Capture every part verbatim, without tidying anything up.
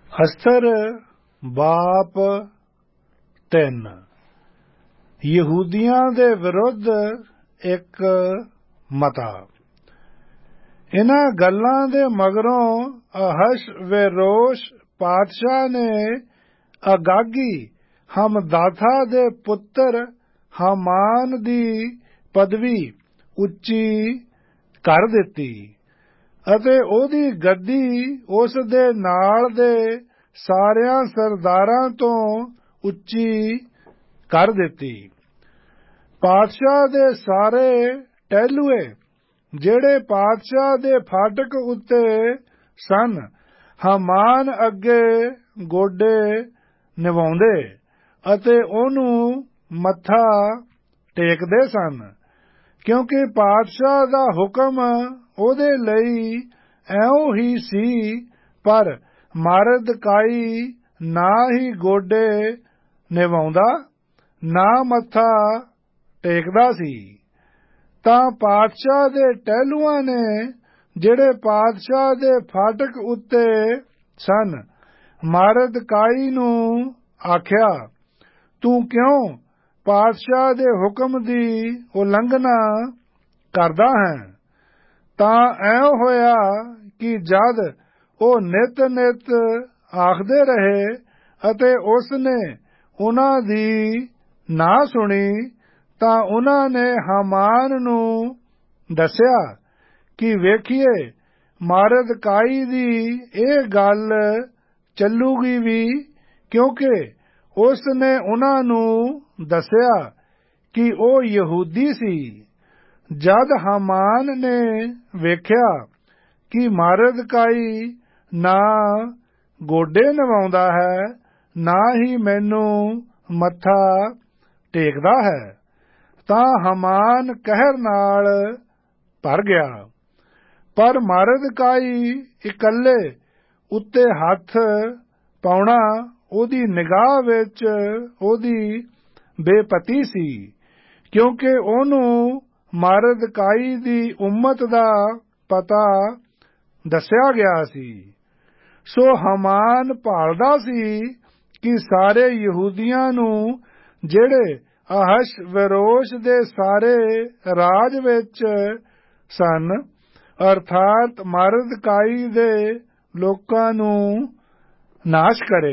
ਅਸਥਰ ਬਾਪ ਤਿੰਨ। ਯਹੂਦੀਆਂ ਦੇ ਵਿਰੁੱਧ ਇੱਕ ਮਤਾ। ਇਨ੍ਹਾਂ ਗੱਲਾਂ ਦੇ ਮਗਰੋਂ ਅਹਸ਼ਵੇਰੋਸ਼ ਪਾਤਸ਼ਾਹ ਨੇ ਅਗਾਗੀ ਹਮਦਾਥਾ ਦੇ ਪੁੱਤਰ ਹਾਮਾਨ ਦੀ ਪਦਵੀ ਉੱਚੀ ਕਰ ਦਿੱਤੀ ਅਤੇ ਉਹਦੀ ਗੱਦੀ ਉਸ ਦੇ ਨਾਲ ਦੇ ਸਾਰਿਆਂ ਸਰਦਾਰਾਂ ਤੋਂ ਉੱਚੀ ਕਰ ਦਿੱਤੀ। ਪਾਤਸ਼ਾਹ ਦੇ ਸਾਰੇ ਟਹਿਲੂਏ ਜਿਹੜੇ ਪਾਤਸ਼ਾਹ ਦੇ ਫਾਟਕ ਉੱਤੇ ਸਨ, ਹਾਮਾਨ ਅੱਗੇ ਗੋਡੇ ਨਿਵਾਉਂਦੇ ਅਤੇ ਉਹਨੂੰ ਮੱਥਾ ਟੇਕਦੇ ਸਨ, ਕਿਉਂਕਿ ਪਾਤਸ਼ਾਹ ਦਾ ਹੁਕਮ ਉਹਦੇ ਲਈ ਇਉਂ ਹੀ ਸੀ। ਪਰ ਮਰਦਕਾਈ ਨਾ ਹੀ ਗੋਡੇ ਨਿਵਾਉਂਦਾ, ਨਾ ਮੱਥਾ ਟੇਕਦਾ ਸੀ। ਤਾਂ ਪਾਤਸ਼ਾਹ ਦੇ ਟਹਿਲੂਆਂ ਨੇ, ਜਿਹੜੇ ਪਾਤਸ਼ਾਹ ਦੇ ਫਾਟਕ ਉੱਤੇ ਸਨ, ਮਰਦਕਾਈ ਨੂੰ ਆਖਿਆ, ਤੂੰ ਕਿਉਂ ਪਾਤਸ਼ਾਹ ਦੇ ਹੁਕਮ ਦੀ ਉਲੰਘਣਾ ਕਰਦਾ ਹੈ? ਤਾਂ ਐਂ ਹੋਇਆ ਕਿ ਜਦ ਉਹ ਨਿਤ ਨਿਤ ਆਖਦੇ ਰਹੇ ਅਤੇ ਉਸਨੇ ਉਹਨਾਂ ਦੀ ਨਾ ਸੁਣੀ, ਤਾਂ ਉਹਨਾਂ ਨੇ ਹਾਮਾਨ ਨੂੰ ਦੱਸਿਆ ਕਿ ਵੇਖੀਏ, ਮਰਦਕਾਈ ਦੀ ਇਹ ਗੱਲ ਚੱਲੂਗੀ ਵੀ, ਕਿਉਂਕਿ ਉਸਨੇ ਉਹਨਾਂ ਨੂੰ ਦੱਸਿਆ ਕਿ ਉਹ ਯਹੂਦੀ ਸੀ। ਜਦ ਹਾਮਾਨ ਨੇ ਵੇਖਿਆ ਕਿ ਮਰਦਕਾਈ ਨਾ ਗੋਡੇ ਨਿਵਾਉਂਦਾ ਹੈ, ਨਾ ਹੀ ਮੈਨੂੰ ਮੱਥਾ ਟੇਕਦਾ ਹੈ, ਤਾਂ ਹਾਮਾਨ ਕਹਿਰ ਨਾਲ ਭਰ ਗਿਆ। ਪਰ ਮਰਦਕਾਈ ਇਕੱਲੇ ਉੱਤੇ ਹੱਥ ਪਾਉਣਾ ਉਹਦੀ ਨਿਗਾਹ ਵਿੱਚ ਉਹਦੀ ਬੇਪਤੀ ਸੀ, ਕਿਉਂਕਿ ਉਹਨੂੰ ਮਰਦਕਾਈ ਦੀ ਉਮਤ ਦਾ ਪਤਾ ਦੱਸਿਆ ਗਿਆ ਸੀ। ਸੋ ਹਾਮਾਨ ਭਾਲਦਾ ਸੀ ਕਿ ਸਾਰੇ ਯਹੂਦੀਆਂ ਨੂੰ, ਜਿਹੜੇ ਅਹਸ਼ਵੇਰੋਸ਼ ਦੇ ਸਾਰੇ ਰਾਜ ਵਿੱਚ ਸਨ, ਅਰਥਾਤ ਮਰਦਕਾਈ ਦੇ ਲੋਕਾਂ ਨੂੰ ਨਾਸ਼ ਕਰੇ।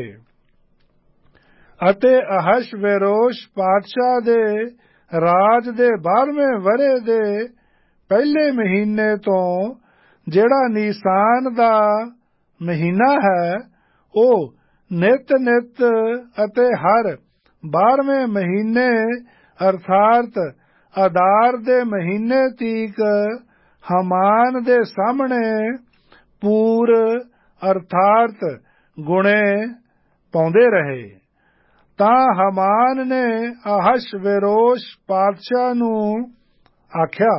ਅਤੇ ਅਹਸ਼ਵੇਰੋਸ਼ ਪਾਤਸ਼ਾਹ ਦੇ ਰਾਜ ਦੇ ਬਾਰ੍ਹਵੇਂ ਵਰ੍ਹੇ ਦੇ ਪਹਿਲੇ ਮਹੀਨੇ ਤੋਂ, ਜਿਹੜਾ ਨੀਸਾਨ ਦਾ ਮਹੀਨਾ ਹੈ, ਉਹ ਨਿਤ ਨਿਤ ਅਤੇ ਹਰ ਬਾਰ੍ਹਵੇਂ ਮਹੀਨੇ ਅਰਥਾਤ ਅਦਾਰ ਦੇ ਮਹੀਨੇ ਤੀਕ ਹਾਮਾਨ ਦੇ ਸਾਹਮਣੇ ਪੂਰ ਅਰਥਾਤ ਗੁਣੇ ਪਾਉਂਦੇ ਰਹੇ। ਤਾਂ ਹਾਮਾਨ ਨੇ ਅਹਸ਼ਵੇਰੋਸ਼ ਪਾਤਸ਼ਾਹ ਨੂੰ ਆਖਿਆ,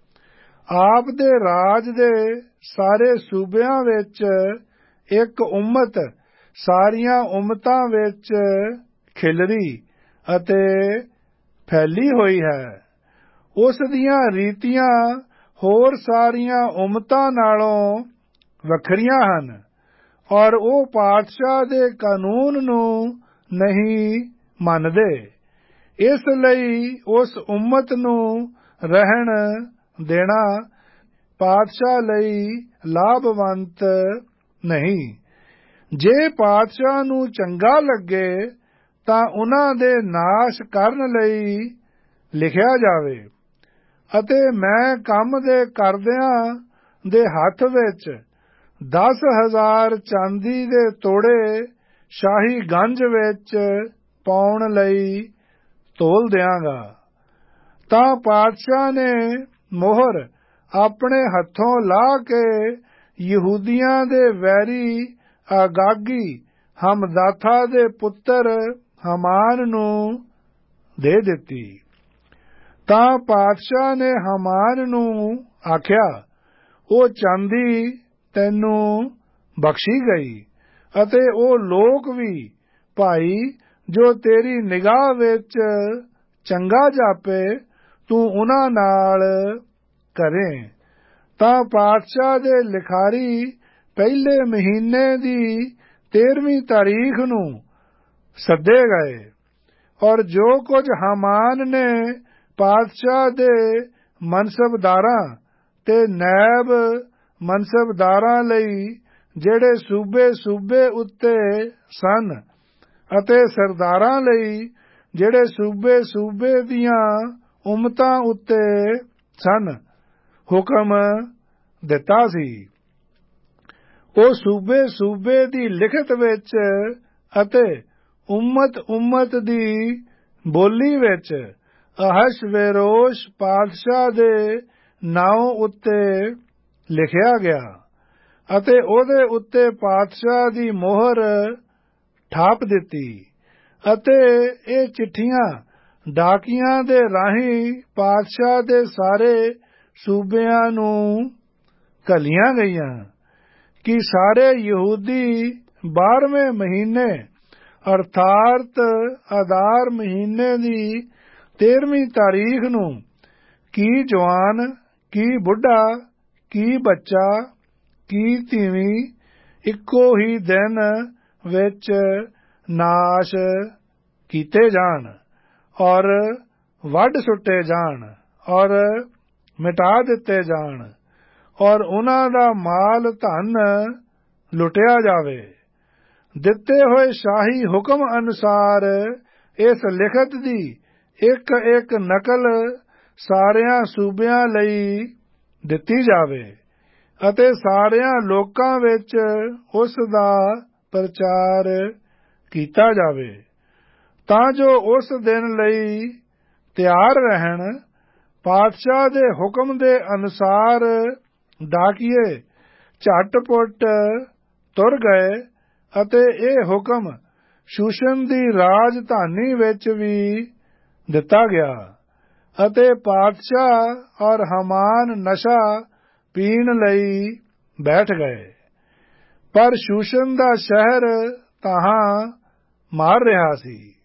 ਆਪ ਦੇ ਰਾਜ ਦੇ ਸਾਰੇ ਸੂਬਿਆਂ ਵਿੱਚ ਇੱਕ ਉਮਤ ਸਾਰੀਆਂ ਉਮਤਾਂ ਵਿੱਚ ਖਿਲਰੀ ਅਤੇ ਫੈਲੀ ਹੋਈ ਹੈ। ਉਸ ਦੀਆਂ ਰੀਤੀਆਂ ਹੋਰ ਸਾਰੀਆਂ ਉਮਤਾਂ ਨਾਲੋਂ ਵੱਖਰੀਆਂ ਹਨ, ਔਰ ਉਹ ਪਾਤਸ਼ਾਹ ਦੇ ਕਾਨੂੰਨ ਨੂੰ ਨਹੀਂ ਮੰਨਦੇ। ਇਸ ਲਈ ਉਸ ਉਮਤ ਨੂੰ ਰਹਿਣ ਦੇਣਾ ਪਾਤਸ਼ਾਹ ਲਈ ਲਾਭਵੰਤ ਨਹੀਂ। ਜੇ ਪਾਤਸ਼ਾਹ ਨੂੰ ਚੰਗਾ ਲੱਗੇ ਤਾਂ ਉਹਨਾਂ ਦੇ ਨਾਸ਼ ਕਰਨ ਲਈ ਲਿਖਿਆ ਜਾਵੇ, ਅਤੇ ਮੈਂ ਕੰਮ ਦੇ ਕਰਦਿਆਂ ਦੇ ਹੱਥ ਵਿੱਚ ਦਸ ਹਜ਼ਾਰ ਚਾਂਦੀ ਦੇ ਤੋੜੇ ਸ਼ਾਹੀ ਗੰਜ ਵਿੱਚ ਪਾਉਣ ਲਈ ਤੋਲ ਦਿਆਂਗਾ। ਤਾਂ ਪਾਤਸ਼ਾਹ ਨੇ ਮੋਹਰ ਆਪਣੇ ਹੱਥੋਂ ਲਾਹ ਕੇ ਯਹੂਦੀਆਂ ਦੇ ਵੈਰੀ ਅਗਾਗੀ ਹਮਦਾਥਾ ਦੇ ਪੁੱਤਰ ਹਾਮਾਨ ਨੂੰ ਦੇ ਦਿੱਤੀ। ਤਾਂ ਪਾਤਸ਼ਾਹ ਨੇ ਹਾਮਾਨ ਨੂੰ ਆਖਿਆ, ਉਹ ਚਾਂਦੀ ਤੈਨੂੰ ਬਖਸ਼ੀ ਗਈ, ਅਤੇ ਉਹ ਲੋਕ ਵੀ, ਭਾਈ, ਜੋ ਤੇਰੀ ਨਿਗਾਹ ਵਿੱਚ ਚੰਗਾ ਜਾਪੇ, ਤੂੰ ਉਹਨਾਂ ਨਾਲ ਕਰੇ। ਤਾਂ ਪਾਤਸ਼ਾਹ ਦੇ ਲਿਖਾਰੀ ਪਹਿਲੇ ਮਹੀਨੇ ਦੀ ਤੇਰਵੀਂ ਤਾਰੀਖ ਨੂੰ ਸੱਦੇ ਗਏ, ਔਰ ਜੋ ਕੁਝ ਹਾਮਾਨ ਨੇ ਪਾਤਸ਼ਾਹ ਦੇ ਮਨਸਬਦਾਰਾਂ ਤੇ ਨੈਬ ਮਨਸਬਦਾਰਾਂ ਲਈ ਜਿਹੜੇ ਸੂਬੇ ਸੂਬੇ ਉੱਤੇ ਸਨ ਅਤੇ ਸਰਦਾਰਾਂ ਲਈ ਜਿਹੜੇ ਸੂਬੇ ਸੂਬੇ ਦੀਆਂ ਉਮਤਾਂ ਉੱਤੇ ਸਨ ਹੁਕਮ ਦਿੱਤਾ ਸੀ, ਉਹ ਸੂਬੇ ਸੂਬੇ ਦੀ ਲਿਖਤ ਵਿੱਚ ਅਤੇ ਉਮਤ ਉਮਤ ਦੀ ਬੋਲੀ ਵਿੱਚ ਅਹਸ਼ਵੇਰੋਸ਼ ਪਾਤਸ਼ਾਹ ਦੇ ਨਾਮ ਉੱਤੇ ਲਿਖਿਆ ਗਿਆ ਅਤੇ ਉਹਦੇ ਉੱਤੇ ਪਾਤਸ਼ਾਹ ਦੀ ਮੋਹਰ ਠਾਪ ਦਿੱਤੀ ਅਤੇ ਇਹ ਚਿੱਠੀਆਂ ਡਾਕੀਆਂ ਦੇ ਰਾਹੀਂ ਪਾਤਸ਼ਾਹ ਦੇ ਸਾਰੇ ਸੂਬਿਆਂ ਨੂੰ ਘੱਲੀਆਂ ਗਈਆਂ ਕਿ ਸਾਰੇ ਯਹੂਦੀ ਬਾਰ੍ਹਵੇਂ ਮਹੀਨੇ ਅਰਥਾਤ ਅਦਾਰ ਮਹੀਨੇ ਦੀ ਤੇਰਵੀਂ ਤਾਰੀਖ ਨੂੰ ਕੀ ਜਵਾਨ, ਕੀ ਬੁੱਢਾ, ਕੀ ਬੱਚਾ, ਕੀ ਤੀਵੀਂ ਇੱਕੋ ਹੀ ਦਿਨ ਵਿੱਚ ਨਾਸ਼ ਕੀਤੇ ਜਾਣ ਔਰ ਵੱਢ ਸੁੱਟੇ ਜਾਣ ਔਰ ਮਿਟਾ ਦਿੱਤੇ ਜਾਣ ਔਰ ਉਹਨਾਂ ਦਾ ਮਾਲ ਧਨ ਲੁੱਟਿਆ ਜਾਵੇ। ਦਿੱਤੇ ਹੋਏ ਸ਼ਾਹੀ ਹੁਕਮ ਅਨੁਸਾਰ ਇਸ ਲਿਖਤ ਦੀ ਇੱਕ ਇੱਕ ਨਕਲ ਸਾਰਿਆਂ ਸੂਬਿਆਂ ਲਈ ਦਿੱਤੀ ਜਾਵੇ ਅਤੇ ਸਾਰਿਆਂ ਲੋਕਾਂ ਵਿੱਚ ਉਸ ਦਾ ਪ੍ਰਚਾਰ ਕੀਤਾ ਜਾਵੇ, ਤਾਂ ਜੋ ਉਸ ਦਿਨ ਲਈ ਤਿਆਰ ਰਹਿਣ। ਪਾਤਸ਼ਾਹ ਦੇ ਹੁਕਮ ਦੇ ਅਨੁਸਾਰ ਡਾਕੀਏ ਝੱਟ-ਪੁੱਟ ਤੁਰ ਗਏ ਅਤੇ ਇਹ ਹੁਕਮ ਸ਼ੂਸ਼ਨ ਦੀ ਰਾਜਧਾਨੀ ਵਿੱਚ ਵੀ ਦਿੱਤਾ ਗਿਆ ਅਤੇ ਪਾਤਸ਼ਾਹ ਔਰ ਹਾਮਾਨ ਨਸ਼ਾ ਪੀਣ ਲਈ ਬੈਠ ਗਏ। ਪਰ ਸ਼ੂਸ਼ਨ ਦਾ ਸ਼ਹਿਰ ਤਾਹਾਂ ਮਾਰ ਰਿਹਾ ਸੀ।